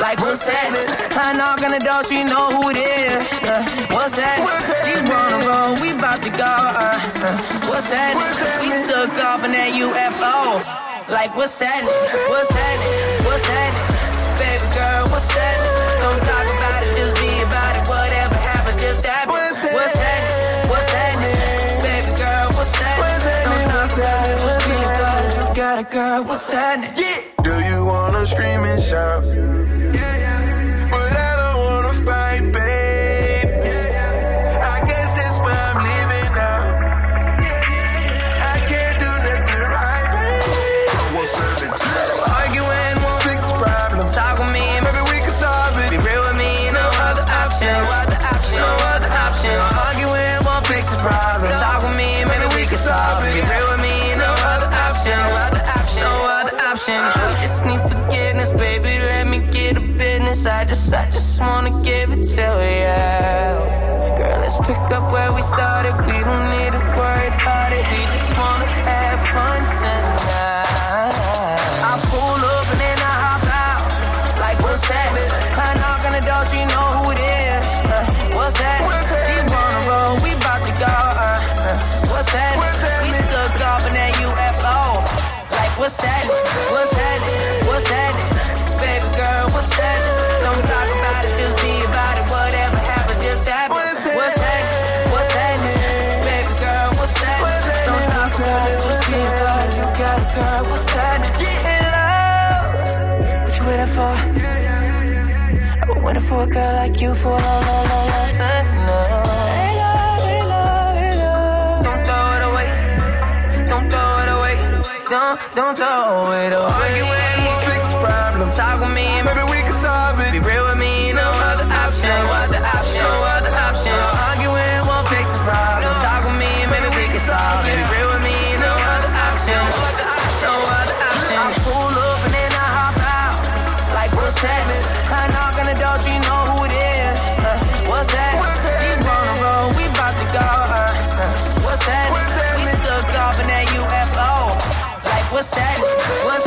Like what's happening? I knock on the door, she know who it is. What's happening? She wanna roll, we bout to go. What's happening? We took off in that UFO. Like what's happening? What's happening? What's happening? Baby girl, what's happening? Don't talk about it, just be about it. Whatever happens, just happen. What's happening? What's happening? Baby girl, what's happening? Don't talk about it, just be about it. You got a girl, what's happening? Yeah. Do you wanna scream and shout? Yeah. But I don't wanna fight, babe. Yeah. I guess that's why I'm leaving now. I can't do nothing right, babe. What's happening? Arguing won't fix the problem. Talk with me, maybe we can solve it. Be real with me, no other option. No other option. No other option. Arguing won't fix the problem. Talk with me, maybe we can solve it. Be real with me, no other option. No other option. No other option. We just need forgiveness, baby. Let me get a business. I just wanna give it to you. Girl, let's pick up where we started. We don't need to worry about it. We just wanna have fun tonight. I pull up and then I hop out. Like what's happening? I knock on the door, she know who it is. What's happening? She wanna roll, we bout to go. What's happening? We took off in that UFO. Like what's happening? What's happening? What's happening? Baby girl, what's happening? Don't talk about it, just be about it. Whatever happens, just happen. What's happening? What's happening? Baby girl, what's happening? Don't talk about it, just be about it. You got a girl, what's happening? In love, what you waiting for? I've been waiting for a girl like you for a long time now. Hey love, hey love. Don't throw it away. Don't throw it away. Don't throw it away. Arguing won't fix the problem. Talk with me, maybe we can solve it. Be real with me, no other option. No other option. No other option. Arguing won't fix the problem. Talk with me, maybe we can solve it. Be real with me, no other option. No other option. No other option. I pull up and then I hop out. Like what's happening? I knock on the door, she know who it is. What's happening? She wanna roll, we bout to go. What's happening? We took off in that UFO. Like what's happening? What's